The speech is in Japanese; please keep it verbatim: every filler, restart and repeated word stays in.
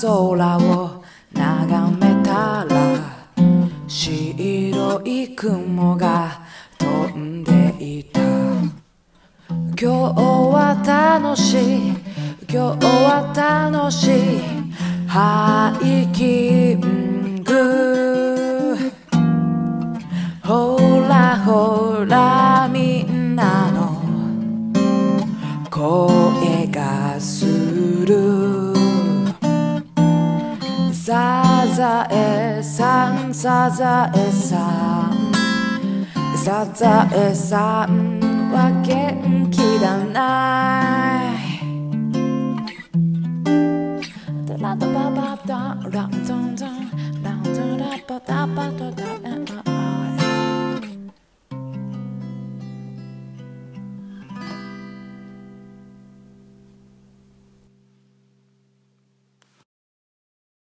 空を眺めたら白い雲が飛んでいた。今日は楽しい、今日は楽しいハイキング。ほらほらみんなの声がする。サザエさんサザエさんサザエさんは元気だな。タラタババタランタンタン